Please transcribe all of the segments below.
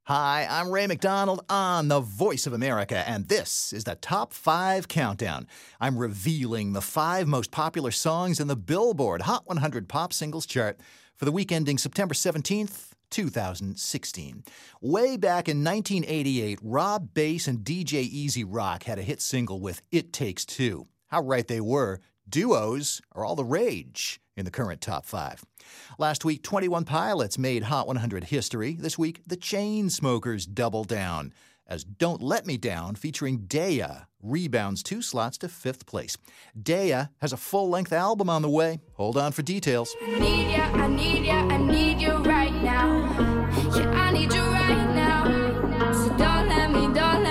Hi, I'm Ray McDonald on the Voice of America, and this is the Top 5 Countdown. I'm revealing the 5 most popular songs in the Billboard Hot 100 Pop Singles chart for the week ending September 17th, 2016. Way back in 1988, Rob Bass and DJ Easy Rock had a hit single with It Takes Two. How right they were. Duos are all the rage in the current Top 5. Last week, 21 Pilots made Hot 100 history. This week, the Chainsmokers double down as Don't Let Me Down featuring Daya rebounds 2 slots to 5th place. Daya has a full-length album on the way. Hold on for details. I need ya, I need ya, I need you right now. Yeah, I need you right now. So don't let me down.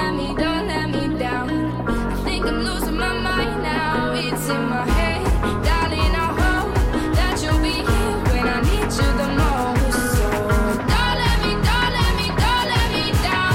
I think I'm losing my mind now. It's in my head, darling, I hope that you'll be here when I need you the most. So don't let me down.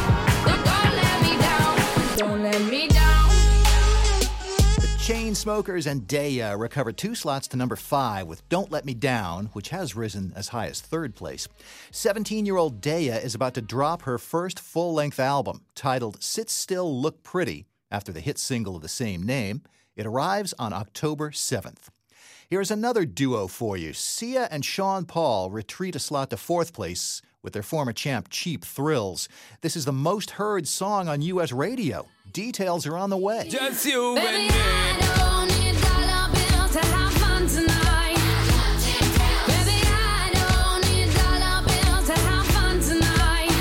Don't let me down. The Chainsmokers and Daya recovered 2 slots to number 5 with Don't Let Me Down, which has risen as high as 3rd place. 17-year-old Daya is about to drop her first full-length album, titled Sit Still, Look Pretty, after the hit single of the same name. It arrives on October 7th. Here's another duo for you. Sia and Sean Paul retreat a slot to 4th place with their former champ Cheap Thrills. This is the most heard song on U.S. radio. Details are on the way. Just you Baby, and me. I don't need dollar bills to have fun tonight. Baby, I don't need dollar bills to have fun tonight.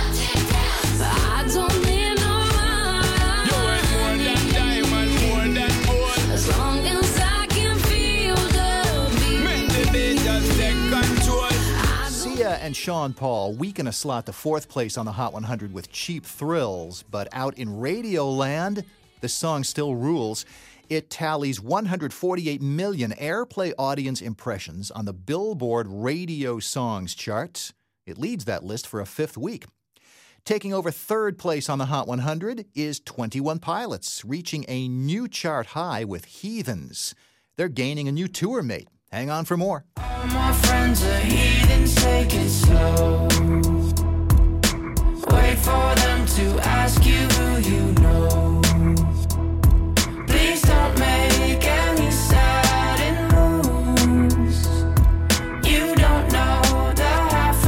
I don't need no You ain't more than diamond, more than gold. as long as I can feel the beat. Make the beat just take control. Sia and Sean Paul weaken a slot to 4th place on the Hot 100 with Cheap Thrills, but out in radio land, the song still rules. It tallies 148 million airplay audience impressions on the Billboard Radio Songs chart. It leads that list for a 5th week. Taking over 3rd place on the Hot 100 is 21 Pilots, reaching a new chart high with Heathens. They're gaining a new tour mate. Hang on for more. All my friends are heathens, take it slow. Wait for them to ask you who you know. Please don't make any sudden moves. You don't know the half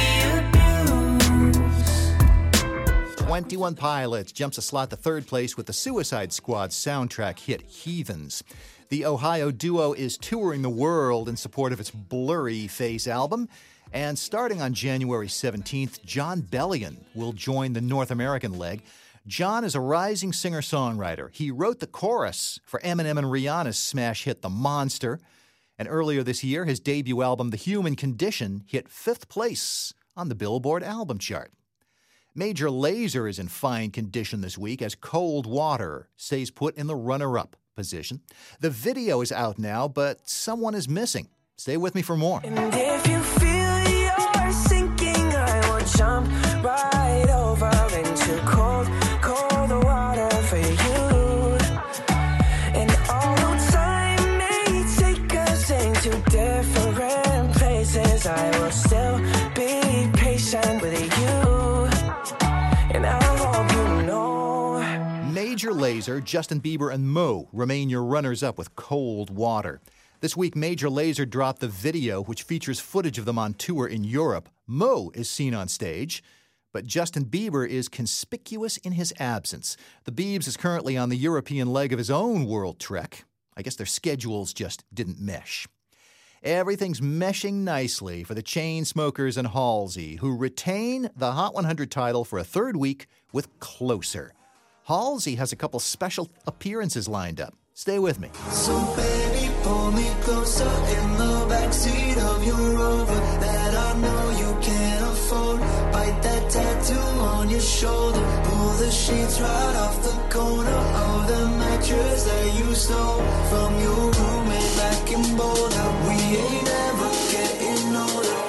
of the abuse. 21 Pilots jumps a slot to 3rd place with the Suicide Squad soundtrack hit Heathens. The Ohio duo is touring the world in support of its Blurry Face album. And starting on January 17th, Jon Bellion will join the North American leg. Jon is a rising singer-songwriter. He wrote the chorus for Eminem and Rihanna's smash hit The Monster. And earlier this year, his debut album, The Human Condition, hit 5th place on the Billboard album chart. Major Lazer is in fine condition this week as Cold Water stays put in the runner-up position. The video is out now, but someone is missing. Stay with me for more. And if you feel you're sinking, I will jump right over into cold, cold water for you. And although time may take us into different places, I will still be patient with you. And I hope you know. Major Lazer, Justin Bieber, and Mo remain your runners-up with Cold Water. This week, Major Lazer dropped the video, which features footage of them on tour in Europe. Mo is seen on stage, but Justin Bieber is conspicuous in his absence. The Biebs is currently on the European leg of his own world trek. I guess their schedules just didn't mesh. Everything's meshing nicely for the Chainsmokers and Halsey, who retain the Hot 100 title for a 3rd week with Closer. Halsey has a couple special appearances lined up. Stay with me. So baby, pull me closer in the backseat of your Rover that I know you can't afford. Bite that tattoo on your shoulder. Pull the sheets right off the corner of the mattress that you stole from your roommate back in Boulder. We ain't ever getting older.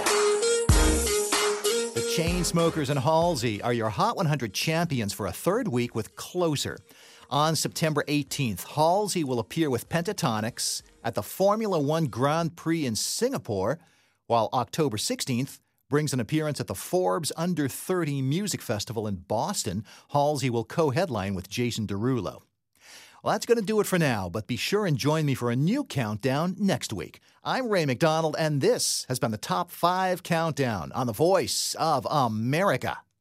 The Chainsmokers and Halsey are your Hot 100 champions for a 3rd week with Closer. On September 18th, Halsey will appear with Pentatonix at the Formula One Grand Prix in Singapore, while October 16th, brings an appearance at the Forbes Under 30 Music Festival in Boston. Halsey will co-headline with Jason Derulo. Well, that's going to do it for now, but be sure and join me for a new countdown next week. I'm Ray McDonald, and this has been the Top 5 Countdown on the Voice of America.